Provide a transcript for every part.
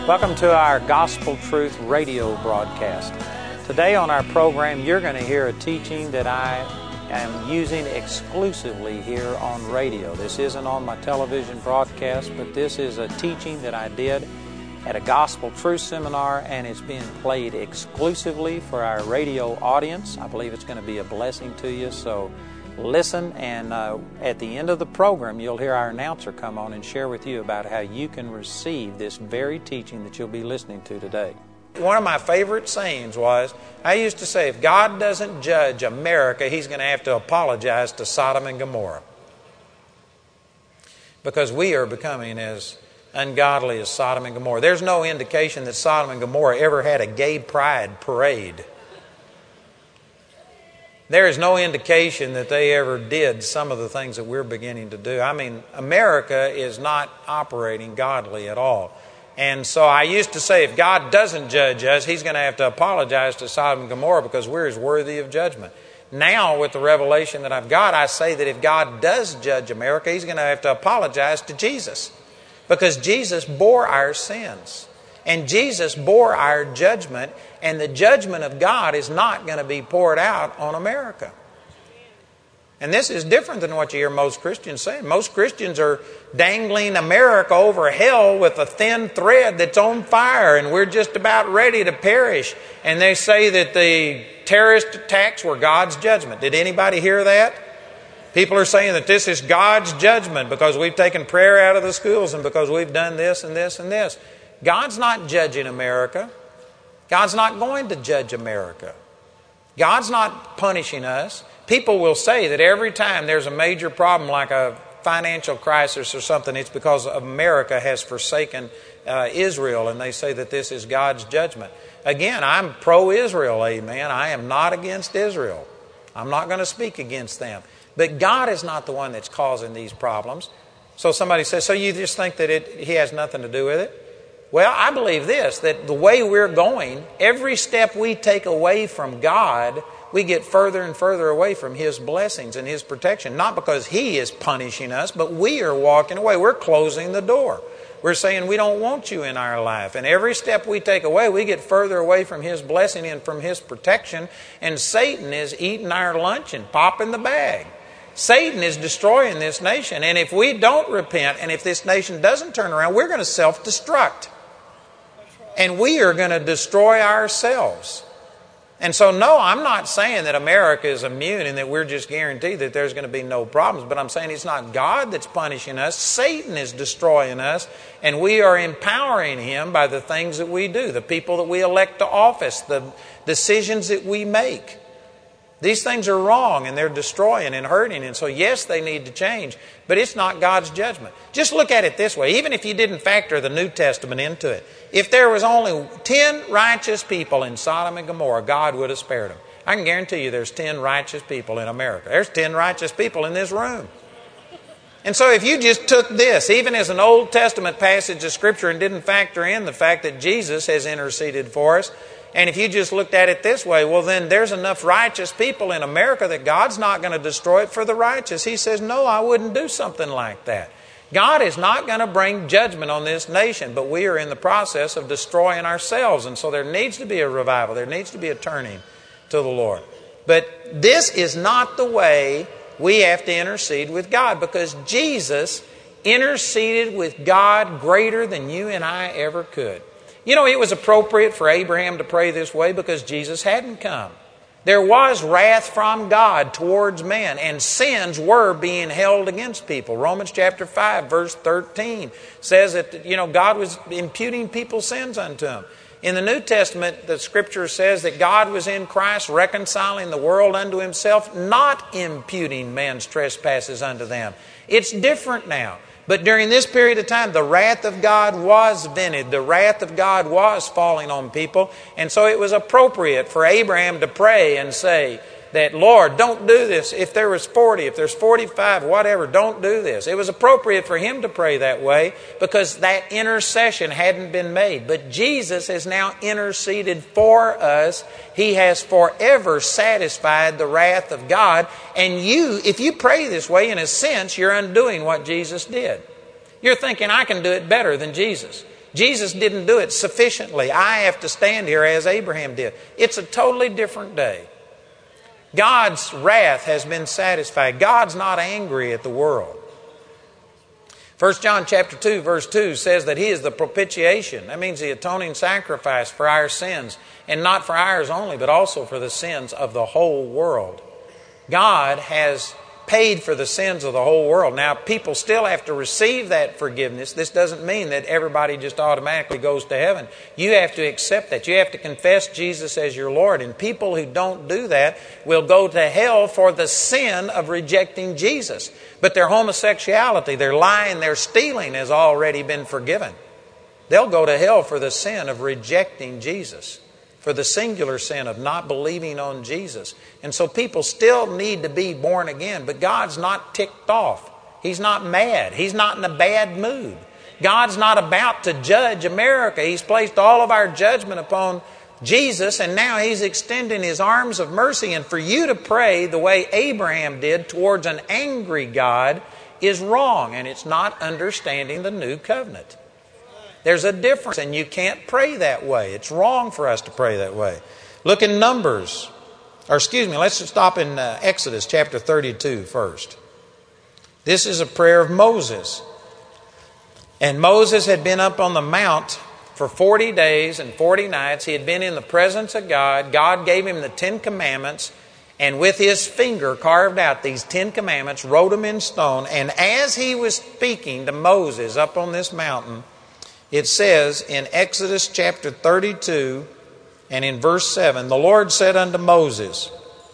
Welcome to our Gospel Truth radio broadcast. Today on our program, you're going to hear a teaching that I am using exclusively here on radio. This isn't on my television broadcast, but this is a teaching that I did at a Gospel Truth seminar, and it's being played exclusively for our radio audience. I believe it's going to be a blessing to you, so listen, and at the end of the program, you'll hear our announcer come on and share with you about how you can receive this very teaching that you'll be listening to today. One of my favorite sayings was, I used to say, if God doesn't judge America, He's going to have to apologize to Sodom and Gomorrah. Because we are becoming as ungodly as Sodom and Gomorrah. There's no indication that Sodom and Gomorrah ever had a gay pride parade. There is no indication that they ever did some of the things that we're beginning to do. I mean, America is not operating godly at all. And so I used to say, if God doesn't judge us, He's going to have to apologize to Sodom and Gomorrah because we're as worthy of judgment. Now, with the revelation that I've got, I say that if God does judge America, He's going to have to apologize to Jesus. Because Jesus bore our sins. And Jesus bore our judgment, and the judgment of God is not going to be poured out on America. And this is different than what you hear most Christians saying. Most Christians are dangling America over hell with a thin thread that's on fire, and we're just about ready to perish. And they say that the terrorist attacks were God's judgment. Did anybody hear that? People are saying that this is God's judgment because we've taken prayer out of the schools and because we've done this and this and this. God's not judging America. God's not going to judge America. God's not punishing us. People will say that every time there's a major problem like a financial crisis or something, it's because America has forsaken Israel, and they say that this is God's judgment. Again, I'm pro-Israel, amen. I am not against Israel. I'm not going to speak against them. But God is not the one that's causing these problems. So somebody says, so you just think that He has nothing to do with it? Well, I believe this, that the way we're going, every step we take away from God, we get further and further away from His blessings and His protection. Not because He is punishing us, but we are walking away. We're closing the door. We're saying we don't want you in our life. And every step we take away, we get further away from His blessing and from His protection. And Satan is eating our lunch and popping the bag. Satan is destroying this nation. And if we don't repent, and if this nation doesn't turn around, we're going to self-destruct. And we are going to destroy ourselves. And so, no, I'm not saying that America is immune and that we're just guaranteed that there's going to be no problems. But I'm saying it's not God that's punishing us. Satan is destroying us. And we are empowering him by the things that we do, the people that we elect to office, the decisions that we make. These things are wrong, and they're destroying and hurting. And so, yes, they need to change, but it's not God's judgment. Just look at it this way. Even if you didn't factor the New Testament into it, if there was only 10 righteous people in Sodom and Gomorrah, God would have spared them. I can guarantee you there's 10 righteous people in America. There's 10 righteous people in this room. And so if you just took this, even as an Old Testament passage of Scripture, and didn't factor in the fact that Jesus has interceded for us, and if you just looked at it this way, well, then there's enough righteous people in America that God's not going to destroy it for the righteous. He says, no, I wouldn't do something like that. God is not going to bring judgment on this nation, but we are in the process of destroying ourselves. And so there needs to be a revival. There needs to be a turning to the Lord. But this is not the way we have to intercede with God, because Jesus interceded with God greater than you and I ever could. You know, it was appropriate for Abraham to pray this way because Jesus hadn't come. There was wrath from God towards men, and sins were being held against people. Romans chapter 5, verse 13 says that, God was imputing people's sins unto them. In the New Testament, the Scripture says that God was in Christ reconciling the world unto Himself, not imputing man's trespasses unto them. It's different now. But during this period of time, the wrath of God was vented. The wrath of God was falling on people. And so it was appropriate for Abraham to pray and say that, Lord, don't do this. If there was 40, if there's 45, whatever, don't do this. It was appropriate for him to pray that way because that intercession hadn't been made. But Jesus has now interceded for us. He has forever satisfied the wrath of God. And if you pray this way, in a sense, you're undoing what Jesus did. You're thinking, I can do it better than Jesus. Jesus didn't do it sufficiently. I have to stand here as Abraham did. It's a totally different day. God's wrath has been satisfied. God's not angry at the world. 1 John chapter 2, verse 2 says that He is the propitiation. That means the atoning sacrifice for our sins, and not for ours only, but also for the sins of the whole world. God has paid for the sins of the whole world. Now, people still have to receive that forgiveness. This doesn't mean that everybody just automatically goes to heaven. You have to accept that. You have to confess Jesus as your Lord. And people who don't do that will go to hell for the sin of rejecting Jesus. But their homosexuality, their lying, their stealing has already been forgiven. They'll go to hell for the sin of rejecting Jesus, for the singular sin of not believing on Jesus. And so people still need to be born again, but God's not ticked off. He's not mad. He's not in a bad mood. God's not about to judge America. He's placed all of our judgment upon Jesus, and now He's extending His arms of mercy. And for you to pray the way Abraham did towards an angry God is wrong, and it's not understanding the new covenant. There's a difference, and you can't pray that way. It's wrong for us to pray that way. Look in Numbers, let's just stop in Exodus chapter 32 first. This is a prayer of Moses. And Moses had been up on the mount for 40 days and 40 nights. He had been in the presence of God. God gave him the 10 commandments, and with his finger carved out these 10 commandments, wrote them in stone. And as he was speaking to Moses up on this mountain, it says in Exodus chapter 32 and in verse 7, the Lord said unto Moses,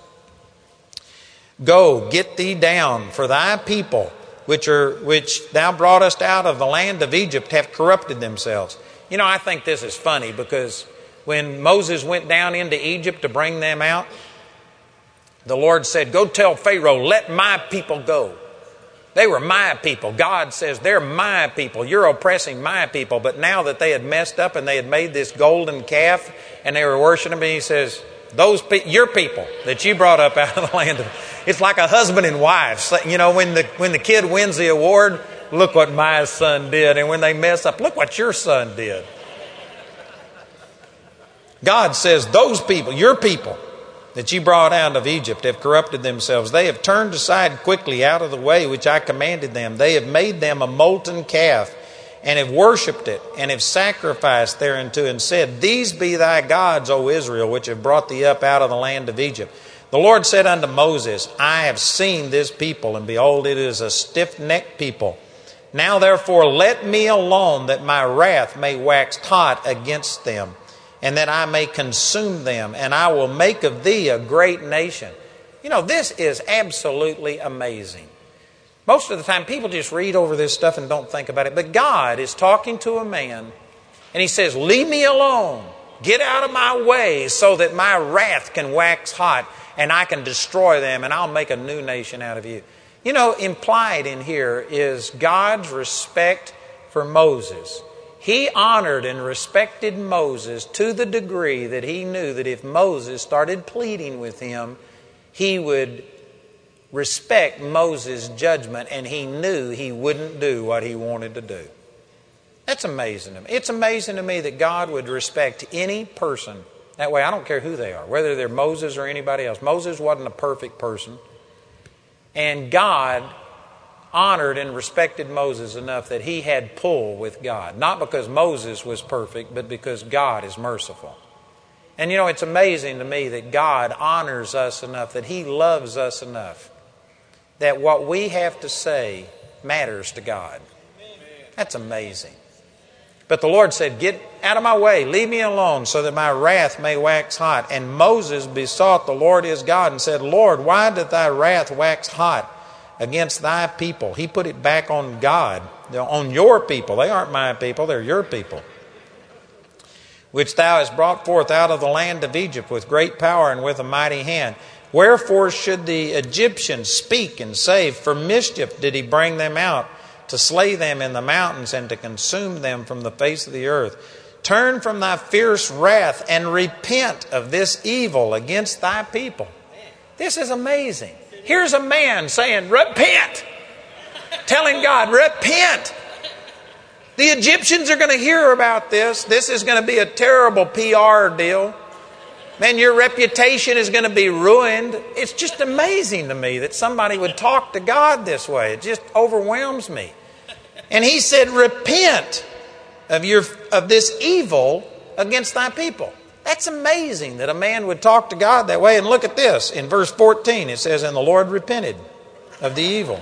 Go, get thee down, for thy people, which thou broughtest out of the land of Egypt, have corrupted themselves. You know, I think this is funny because when Moses went down into Egypt to bring them out, the Lord said, Go tell Pharaoh, let my people go. They were my people. God says, they're my people. You're oppressing my people. But now that they had messed up and they had made this golden calf and they were worshiping him, He says, your people that you brought up out of the land of... It's like a husband and wife. You know, when the kid wins the award, look what my son did. And when they mess up, look what your son did. God says, those people, your people, that you brought out of Egypt have corrupted themselves. They have turned aside quickly out of the way which I commanded them. They have made them a molten calf and have worshipped it and have sacrificed thereunto and said, These be thy gods, O Israel, which have brought thee up out of the land of Egypt. The Lord said unto Moses, I have seen this people, and behold, it is a stiff-necked people. Now therefore let me alone, that my wrath may wax hot against them, and that I may consume them, and I will make of thee a great nation. You know, this is absolutely amazing. Most of the time, people just read over this stuff and don't think about it. But God is talking to a man, and He says, Leave me alone. Get out of my way so that my wrath can wax hot, and I can destroy them, and I'll make a new nation out of you. You know, implied in here is God's respect for Moses. He honored and respected Moses to the degree that He knew that if Moses started pleading with Him, He would respect Moses' judgment, and He knew he wouldn't do what he wanted to do. That's amazing to me. It's amazing to me that God would respect any person that way. I don't care who they are, whether they're Moses or anybody else. Moses wasn't a perfect person, and God honored and respected Moses enough that he had pull with God. Not because Moses was perfect, but because God is merciful. And you know, it's amazing to me that God honors us enough, that He loves us enough, that what we have to say matters to God. That's amazing. But the Lord said, Get out of my way, leave me alone, so that my wrath may wax hot. And Moses besought the Lord his God and said, Lord, why doth thy wrath wax hot against thy people? He put it back on God, on your people. They aren't my people, they're your people, which thou hast brought forth out of the land of Egypt with great power and with a mighty hand. Wherefore should the Egyptians speak and say, For mischief did He bring them out, to slay them in the mountains and to consume them from the face of the earth. Turn from thy fierce wrath and repent of this evil against thy people. This is amazing. Here's a man saying, Repent! Telling God, repent! The Egyptians are going to hear about this. This is going to be a terrible PR deal. Man, your reputation is going to be ruined. It's just amazing to me that somebody would talk to God this way. It just overwhelms me. And he said, repent of this evil against thy people. That's amazing that a man would talk to God that way. And look at this. In verse 14, it says, and the Lord repented of the evil.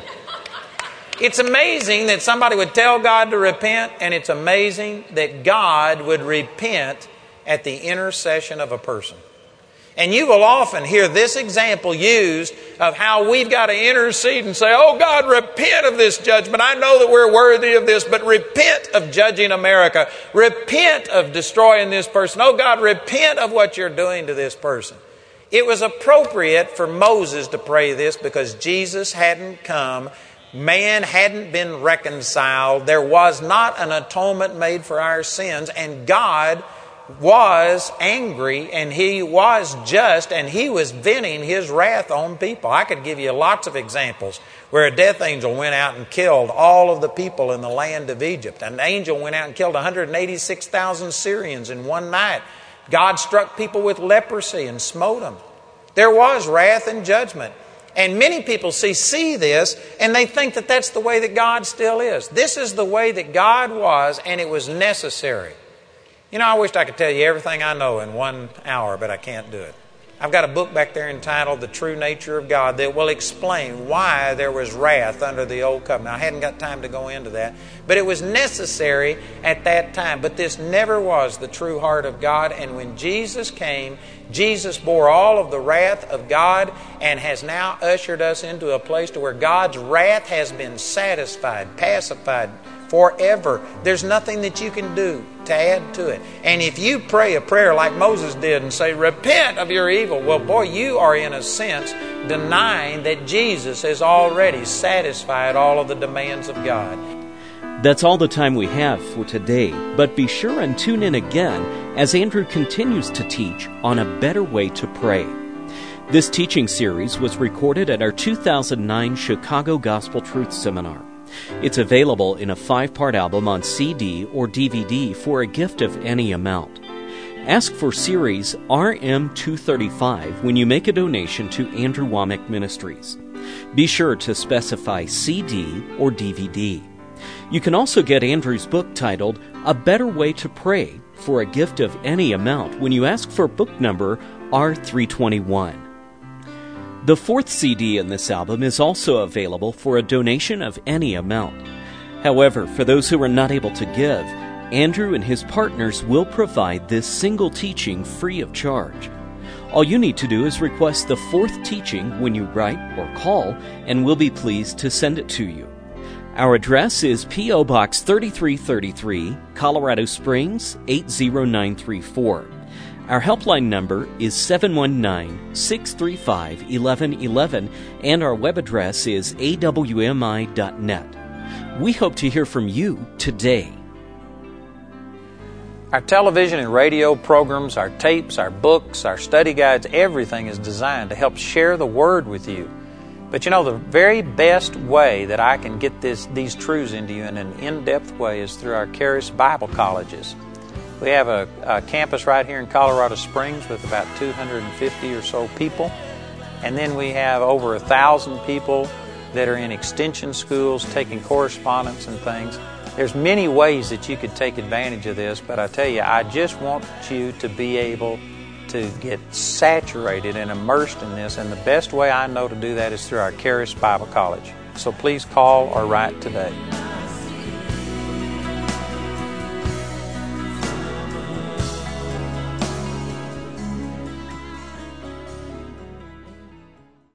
It's amazing that somebody would tell God to repent, and it's amazing that God would repent at the intercession of a person. And you will often hear this example used of how we've got to intercede and say, oh God, repent of this judgment. I know that we're worthy of this, but repent of judging America. Repent of destroying this person. Oh God, repent of what you're doing to this person. It was appropriate for Moses to pray this because Jesus hadn't come. Man hadn't been reconciled. There was not an atonement made for our sins, and God was angry, and He was just, and He was venting His wrath on people. I could give you lots of examples where a death angel went out and killed all of the people in the land of Egypt. An angel went out and killed 186,000 Syrians in one night. God struck people with leprosy and smote them. There was wrath and judgment. And many people see this, and they think that that's the way that God still is. This is the way that God was, and it was necessary. You know, I wished I could tell you everything I know in 1 hour, but I can't do it. I've got a book back there entitled The True Nature of God that will explain why there was wrath under the Old Covenant. I hadn't got time to go into that, but it was necessary at that time. But this never was the true heart of God, and when Jesus came, Jesus bore all of the wrath of God and has now ushered us into a place to where God's wrath has been satisfied, pacified, forever. There's nothing that you can do to add to it. And if you pray a prayer like Moses did and say, repent of your evil, well, boy, you are in a sense denying that Jesus has already satisfied all of the demands of God. That's all the time we have for today, but be sure and tune in again as Andrew continues to teach on a better way to pray. This teaching series was recorded at our 2009 Chicago Gospel Truth Seminar. It's available in a 5-part album on CD or DVD for a gift of any amount. Ask for series RM235 when you make a donation to Andrew Wommack Ministries. Be sure to specify CD or DVD. You can also get Andrew's book titled A Better Way to Pray for a gift of any amount when you ask for book number R321. The 4th CD in this album is also available for a donation of any amount. However, for those who are not able to give, Andrew and his partners will provide this single teaching free of charge. All you need to do is request the 4th teaching when you write or call, and we'll be pleased to send it to you. Our address is P.O. Box 3333, Colorado Springs, 80934. Our helpline number is 719-635-1111, and our web address is awmi.net. We hope to hear from you today. Our television and radio programs, our tapes, our books, our study guides, everything is designed to help share the Word with you. But you know, the very best way that I can get these truths into you in an in-depth way is through our Charis Bible Colleges. We have a campus right here in Colorado Springs with about 250 or so people. And then we have over 1,000 people that are in extension schools taking correspondence and things. There's many ways that you could take advantage of this, but I tell you, I just want you to be able to get saturated and immersed in this, and the best way I know to do that is through our Charis Bible College. So please call or write today.